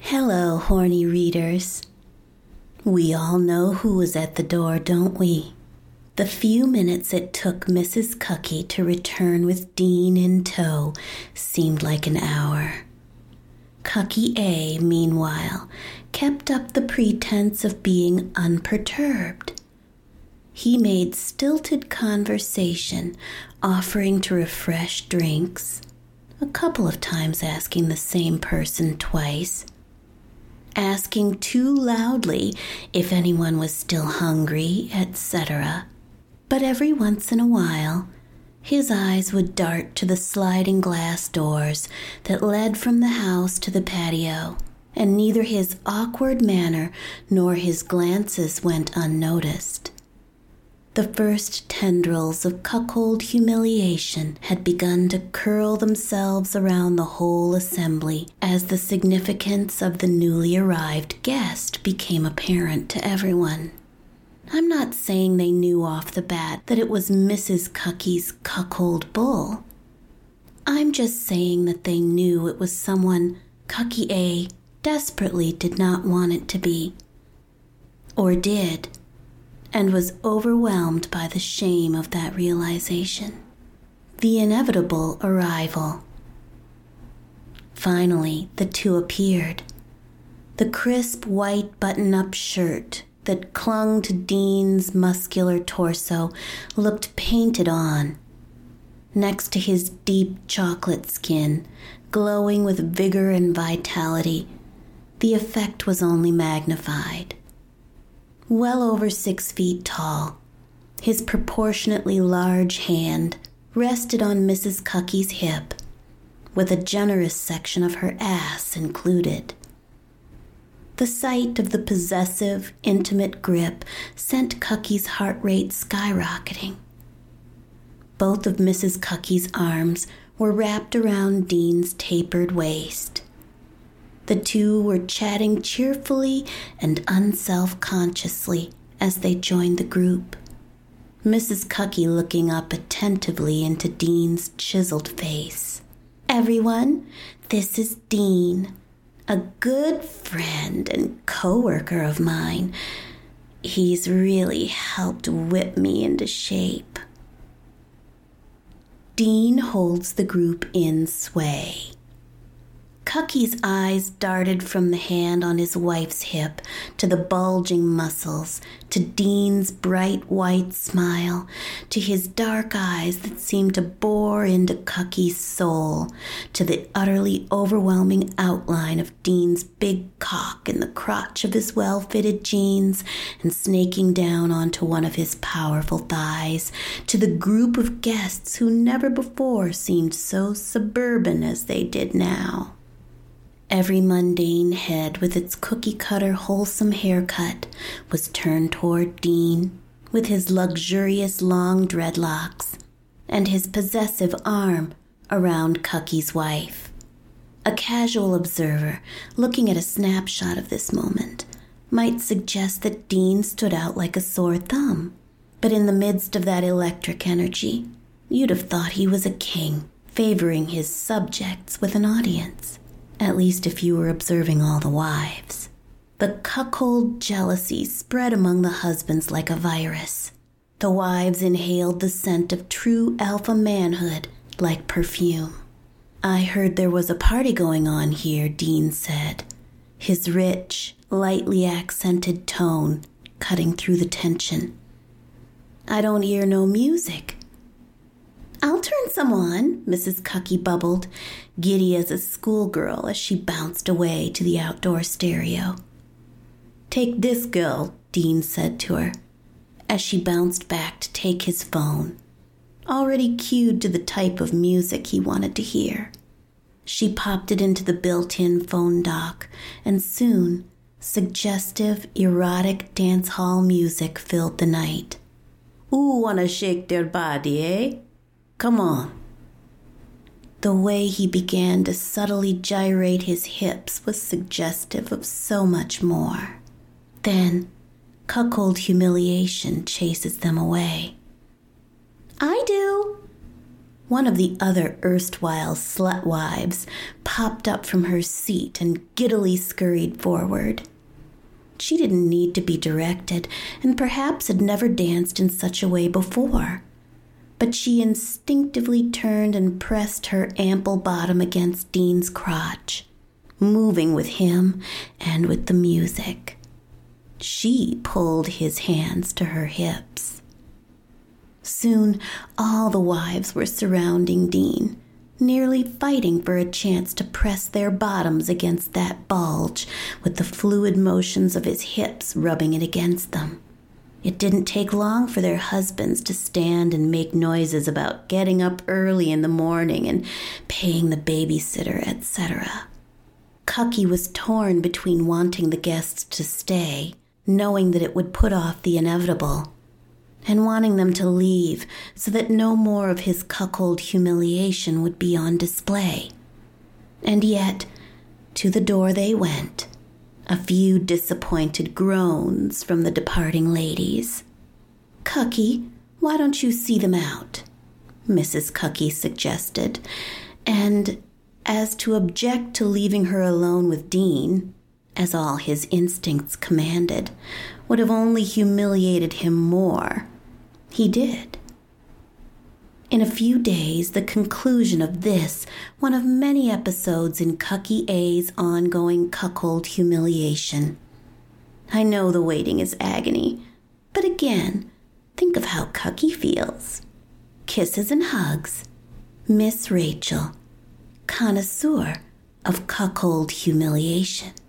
Hello, horny readers. We all know who was at the door, don't we? The few minutes it took Mrs. Cucky to return with Dean in tow seemed like an hour. Cucky A, meanwhile, kept up the pretense of being unperturbed. He made stilted conversation, offering to refresh drinks, a couple of times asking the same person twice, asking too loudly if anyone was still hungry, etc. But every once in a while, his eyes would dart to the sliding glass doors that led from the house to the patio, and neither his awkward manner nor his glances went unnoticed. The first tendrils of cuckold humiliation had begun to curl themselves around the whole assembly as the significance of the newly arrived guest became apparent to everyone. I'm not saying they knew off the bat that it was Mrs. Cucky's cuckold bull. I'm just saying that they knew it was someone Cucky A desperately did not want it to be. Or did, and was overwhelmed by the shame of that realization. The inevitable arrival. Finally, the two appeared. The crisp white button-up shirt that clung to Dean's muscular torso looked painted on, next to his deep chocolate skin, glowing with vigor and vitality. The effect was only magnified. Well over 6 feet tall, his proportionately large hand rested on Mrs. Cucky's hip, with a generous section of her ass included. The sight of the possessive, intimate grip sent Cucky's heart rate skyrocketing. Both of Mrs. Cucky's arms were wrapped around Dean's tapered waist. The two were chatting cheerfully and unself-consciously as they joined the group, Mrs. Cucky looking up attentively into Dean's chiseled face. "Everyone, this is Dean, a good friend and co-worker of mine. He's really helped whip me into shape." Dean holds the group in sway. Cucky's eyes darted from the hand on his wife's hip to the bulging muscles, to Dean's bright white smile, to his dark eyes that seemed to bore into Cucky's soul, to the utterly overwhelming outline of Dean's big cock in the crotch of his well-fitted jeans and snaking down onto one of his powerful thighs, to the group of guests who never before seemed so suburban as they did now. Every mundane head with its cookie-cutter wholesome haircut was turned toward Dean, with his luxurious long dreadlocks, and his possessive arm around Cucky's wife. A casual observer, looking at a snapshot of this moment, might suggest that Dean stood out like a sore thumb, but in the midst of that electric energy, you'd have thought he was a king, favoring his subjects with an audience. At least if you were observing all the wives. The cuckold jealousy spread among the husbands like a virus. The wives inhaled the scent of true alpha manhood like perfume. "I heard there was a party going on here," Dean said, his rich, lightly accented tone cutting through the tension. "I don't hear no music." "I'll turn some on," Mrs. Cucky bubbled, giddy as a schoolgirl as she bounced away to the outdoor stereo. "Take this, girl," Dean said to her, as she bounced back to take his phone, already cued to the type of music he wanted to hear. She popped it into the built-in phone dock, and soon, suggestive, erotic dance hall music filled the night. "Ooh, wanna shake their body, eh? Come on." The way he began to subtly gyrate his hips was suggestive of so much more. Then, cuckold humiliation chases them away. "I do." One of the other erstwhile slut wives popped up from her seat and giddily scurried forward. She didn't need to be directed, and perhaps had never danced in such a way before. But she instinctively turned and pressed her ample bottom against Dean's crotch, moving with him and with the music. She pulled his hands to her hips. Soon, all the wives were surrounding Dean, nearly fighting for a chance to press their bottoms against that bulge, with the fluid motions of his hips rubbing it against them. It didn't take long for their husbands to stand and make noises about getting up early in the morning and paying the babysitter, etc. Cucky was torn between wanting the guests to stay, knowing that it would put off the inevitable, and wanting them to leave so that no more of his cuckold humiliation would be on display. And yet, to the door they went, a few disappointed groans from the departing ladies. "Cucky, why don't you see them out?" Mrs. Cucky suggested, and as to object to leaving her alone with Dean, as all his instincts commanded, would have only humiliated him more, he did. In a few days, the conclusion of this, one of many episodes in Cucky A's ongoing cuckold humiliation. I know the waiting is agony, but again, think of how Cucky feels. Kisses and hugs, Miss Rachel, connoisseur of cuckold humiliation.